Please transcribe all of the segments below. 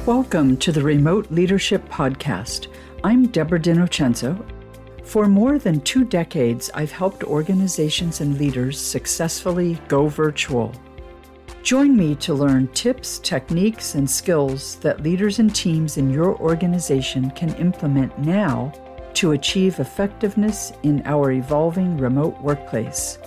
Welcome to the Remote Leadership Podcast. I'm Deborah DiNocenzo. For more than 2 decades, I've helped organizations and leaders successfully go virtual. Join me to learn tips, techniques, and skills that leaders and teams in your organization can implement now to achieve effectiveness in our evolving remote workplace.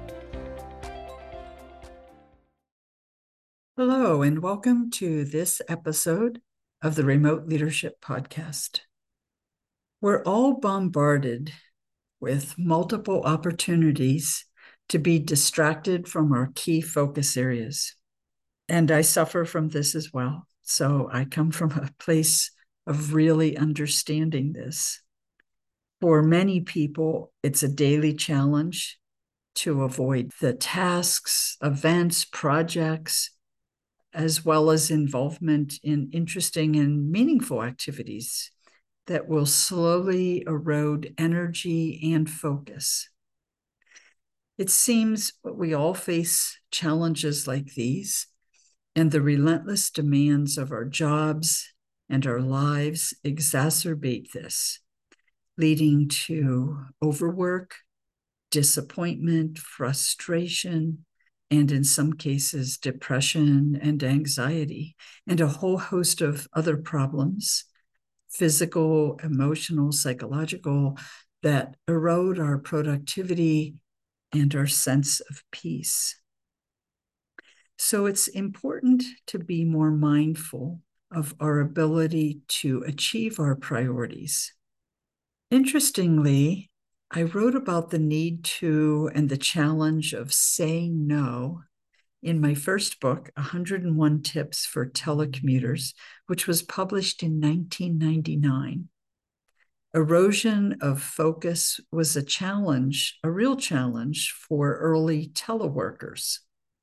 Hello, and welcome to this episode of the Remote Leadership Podcast. We're all bombarded with multiple opportunities to be distracted from our key focus areas. And I suffer from this as well. So I come from a place of really understanding this. For many people, it's a daily challenge to avoid the tasks, events, projects, as well as involvement in interesting and meaningful activities that will slowly erode energy and focus. It seems we all face challenges like these, and the relentless demands of our jobs and our lives exacerbate this, leading to overwork, disappointment, frustration, and in some cases, depression and anxiety, and a whole host of other problems, physical, emotional, psychological, that erode our productivity and our sense of peace. So it's important to be more mindful of our ability to achieve our priorities. Interestingly, I wrote about the need to and the challenge of saying no in my first book, 101 Tips for Telecommuters, which was published in 1999. Erosion of focus was a challenge, a real challenge for early teleworkers.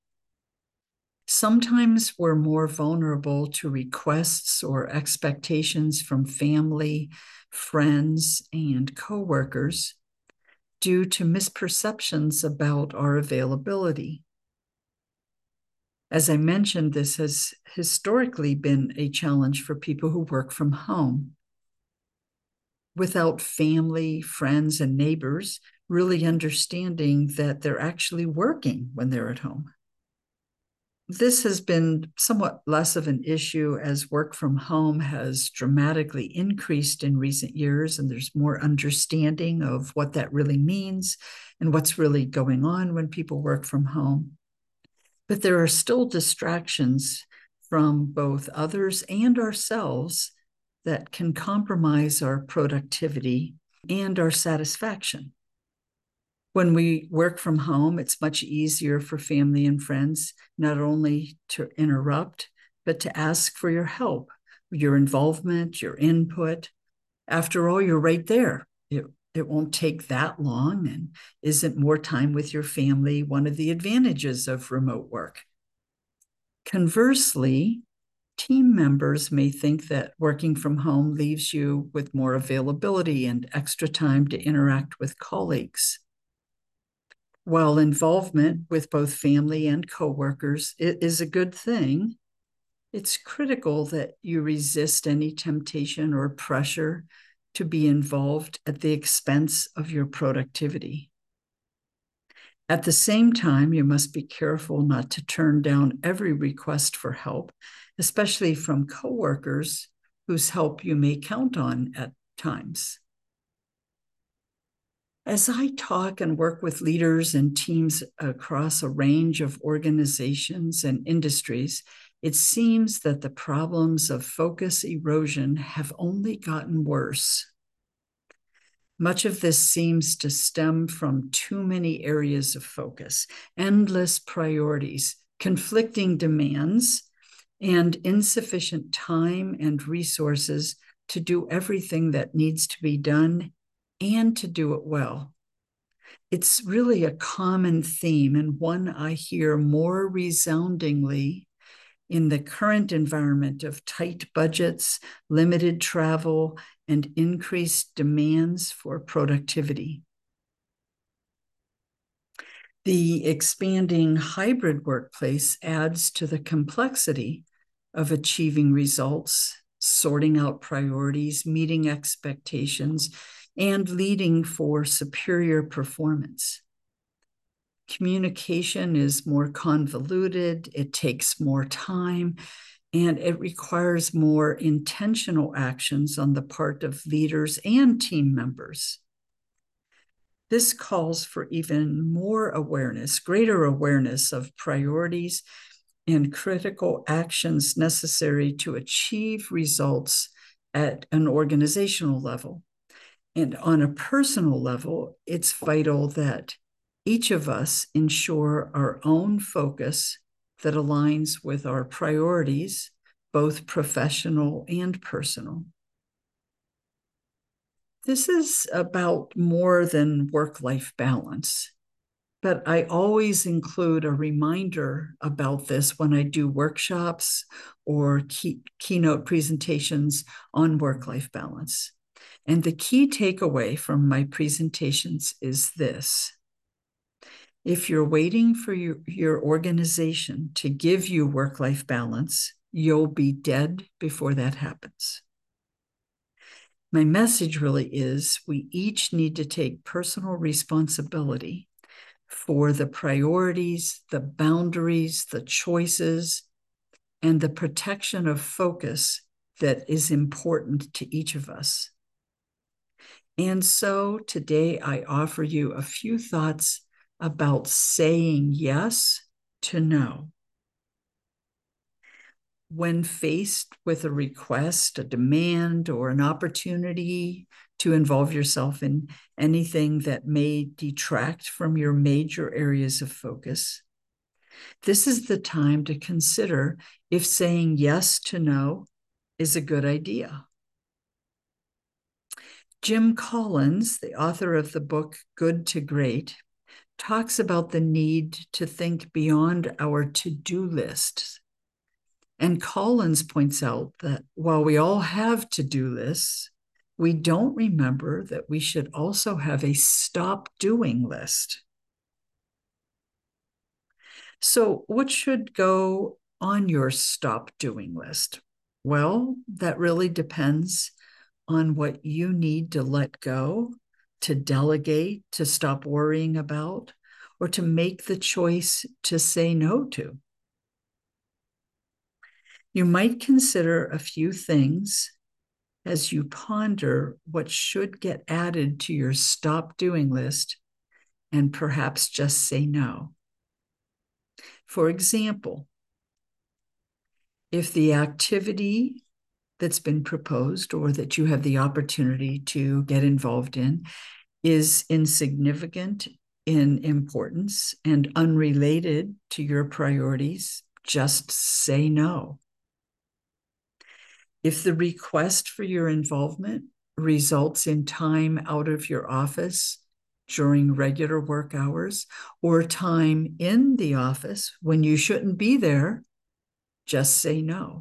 Sometimes we're more vulnerable to requests or expectations from family, friends, and coworkers due to misperceptions about our availability. As I mentioned, this has historically been a challenge for people who work from home. Without family, friends, and neighbors really understanding that they're actually working when they're at home. This has been somewhat less of an issue as work from home has dramatically increased in recent years, and there's more understanding of what that really means and what's really going on when people work from home. But there are still distractions from both others and ourselves that can compromise our productivity and our satisfaction. When we work from home, it's much easier for family and friends not only to interrupt, but to ask for your help, your involvement, your input. After all, you're right there. It won't take that long, and isn't more time with your family one of the advantages of remote work? Conversely, team members may think that working from home leaves you with more availability and extra time to interact with colleagues. While involvement with both family and coworkers is a good thing, it's critical that you resist any temptation or pressure to be involved at the expense of your productivity. At the same time, you must be careful not to turn down every request for help, especially from coworkers whose help you may count on at times. As I talk and work with leaders and teams across a range of organizations and industries, it seems that the problems of focus erosion have only gotten worse. Much of this seems to stem from too many areas of focus, endless priorities, conflicting demands, and insufficient time and resources to do everything that needs to be done and to do it well. It's really a common theme, and one I hear more resoundingly in the current environment of tight budgets, limited travel, and increased demands for productivity. The expanding hybrid workplace adds to the complexity of achieving results, sorting out priorities, meeting expectations, and leading for superior performance. Communication is more convoluted, it takes more time, and it requires more intentional actions on the part of leaders and team members. This calls for even more awareness, greater awareness of priorities and critical actions necessary to achieve results at an organizational level. And on a personal level, it's vital that each of us ensure our own focus that aligns with our priorities, both professional and personal. This is about more than work-life balance, but I always include a reminder about this when I do workshops or keynote presentations on work-life balance. And the key takeaway from my presentations is this: if you're waiting for your organization to give you work-life balance, you'll be dead before that happens. My message really is we each need to take personal responsibility for the priorities, the boundaries, the choices, and the protection of focus that is important to each of us. And so today I offer you a few thoughts about saying yes to no. When faced with a request, a demand, or an opportunity to involve yourself in anything that may detract from your major areas of focus, this is the time to consider if saying yes to no is a good idea. Jim Collins, the author of the book Good to Great, talks about the need to think beyond our to-do lists. And Collins points out that while we all have to-do lists, we don't remember that we should also have a stop doing list. So what should go on your stop doing list? Well, that really depends on what you need to let go, to delegate, to stop worrying about, or to make the choice to say no to. You might consider a few things as you ponder what should get added to your stop doing list and perhaps just say no. For example, if the activity that's been proposed or that you have the opportunity to get involved in is insignificant in importance and unrelated to your priorities, just say no. If the request for your involvement results in time out of your office during regular work hours or time in the office when you shouldn't be there, just say no.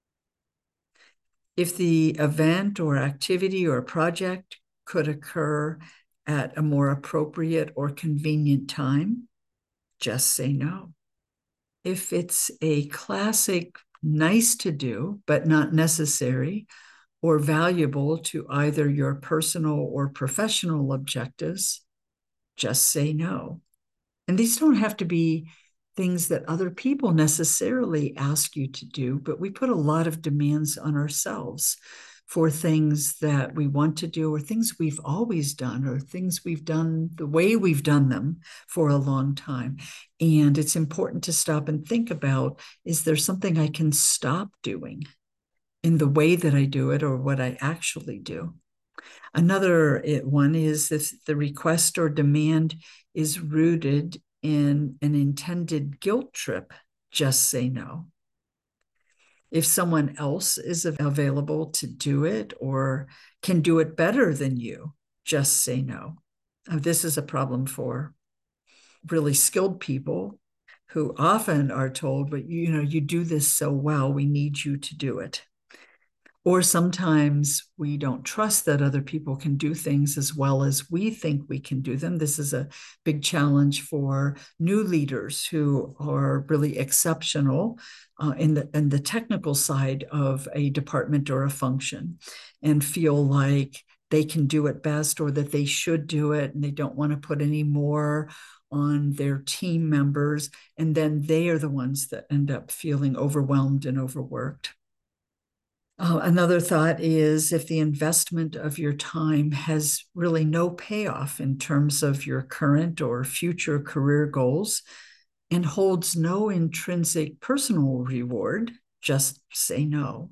If the event or activity or project could occur at a more appropriate or convenient time, just say no. If it's a classic nice to do, but not necessary or valuable to either your personal or professional objectives, just say no. And these don't have to be things that other people necessarily ask you to do, but we put a lot of demands on ourselves for things that we want to do or things we've always done or things we've done the way we've done them for a long time. And it's important to stop and think about, is there something I can stop doing in the way that I do it or what I actually do? Another one is if the request or demand is rooted in an intended guilt trip, just say no. If someone else is available to do it or can do it better than you, just say no. This is a problem for really skilled people who often are told, but you do this so well, we need you to do it. Or sometimes we don't trust that other people can do things as well as we think we can do them. This is a big challenge for new leaders who are really exceptional in the technical side of a department or a function and feel like they can do it best or that they should do it and they don't want to put any more on their team members. And then they are the ones that end up feeling overwhelmed and overworked. Another thought is if the investment of your time has really no payoff in terms of your current or future career goals and holds no intrinsic personal reward, just say no.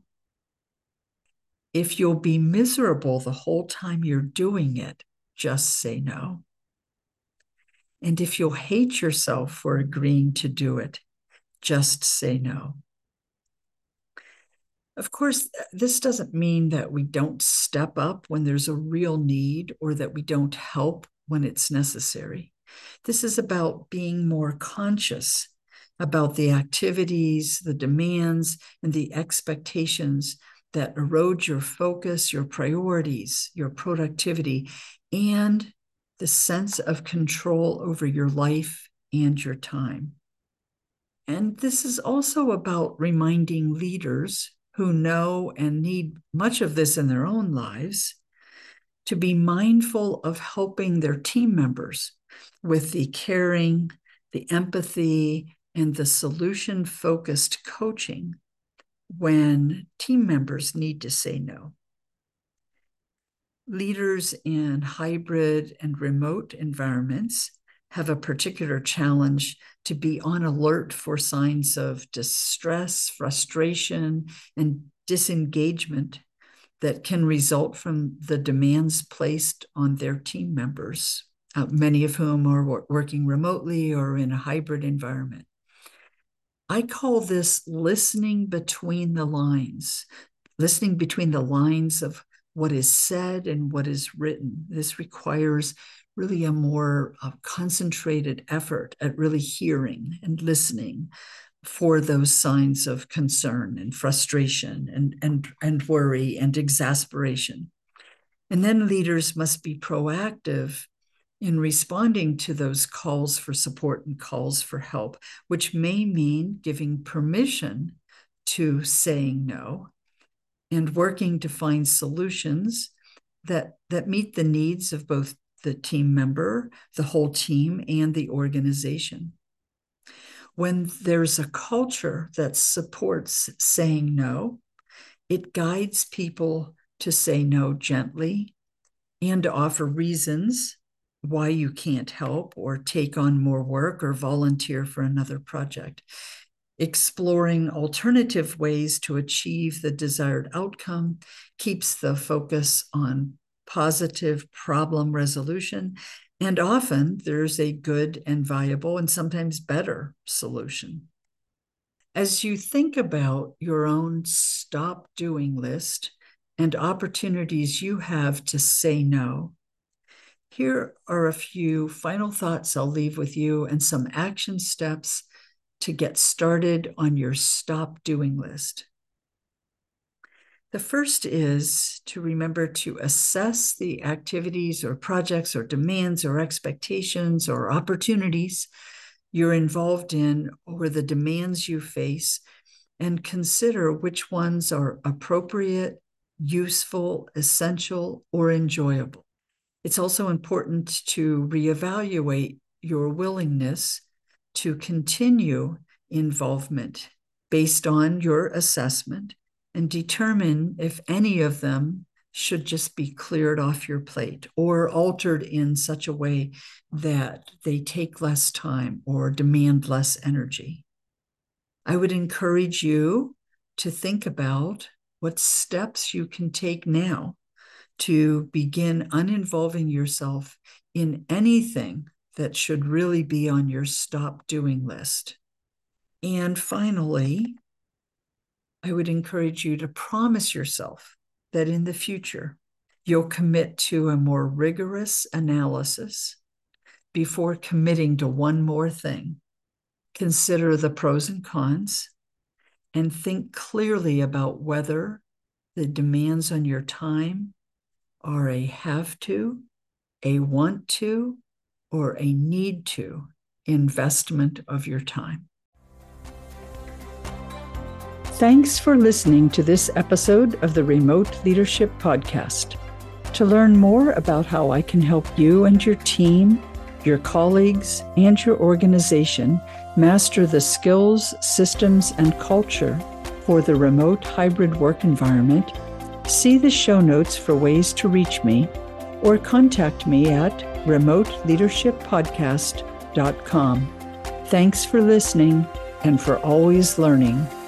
If you'll be miserable the whole time you're doing it, just say no. And if you'll hate yourself for agreeing to do it, just say no. Of course, this doesn't mean that we don't step up when there's a real need or that we don't help when it's necessary. This is about being more conscious about the activities, the demands, and the expectations that erode your focus, your priorities, your productivity, and the sense of control over your life and your time. And this is also about reminding leaders who know and need much of this in their own lives to be mindful of helping their team members with the caring, the empathy, and the solution-focused coaching when team members need to say no. Leaders in hybrid and remote environments have a particular challenge to be on alert for signs of distress, frustration, and disengagement that can result from the demands placed on their team members, many of whom are working remotely or in a hybrid environment. I call this listening between the lines of what is said and what is written. This requires really a more concentrated effort at really hearing and listening for those signs of concern and frustration and worry and exasperation. And then leaders must be proactive in responding to those calls for support and calls for help, which may mean giving permission to saying no and working to find solutions that meet the needs of both the team member, the whole team, and the organization. When there's a culture that supports saying no, it guides people to say no gently and to offer reasons why you can't help or take on more work or volunteer for another project. Exploring alternative ways to achieve the desired outcome keeps the focus on positive problem resolution, and often there's a good and viable and sometimes better solution. As you think about your own stop doing list and opportunities you have to say no, here are a few final thoughts I'll leave with you and some action steps to get started on your stop doing list. The first is to remember to assess the activities or projects or demands or expectations or opportunities you're involved in or the demands you face and consider which ones are appropriate, useful, essential, or enjoyable. It's also important to reevaluate your willingness to continue involvement based on your assessment and determine if any of them should just be cleared off your plate or altered in such a way that they take less time or demand less energy. I would encourage you to think about what steps you can take now to begin uninvolving yourself in anything that should really be on your stop doing list. And finally, I would encourage you to promise yourself that in the future, you'll commit to a more rigorous analysis before committing to one more thing. Consider the pros and cons and think clearly about whether the demands on your time are a have to, a want to, or a need to investment of your time. Thanks for listening to this episode of the Remote Leadership Podcast. To learn more about how I can help you and your team, your colleagues, and your organization master the skills, systems, and culture for the remote hybrid work environment, see the show notes for ways to reach me, or contact me at remoteleadershippodcast.com. Thanks for listening and for always learning.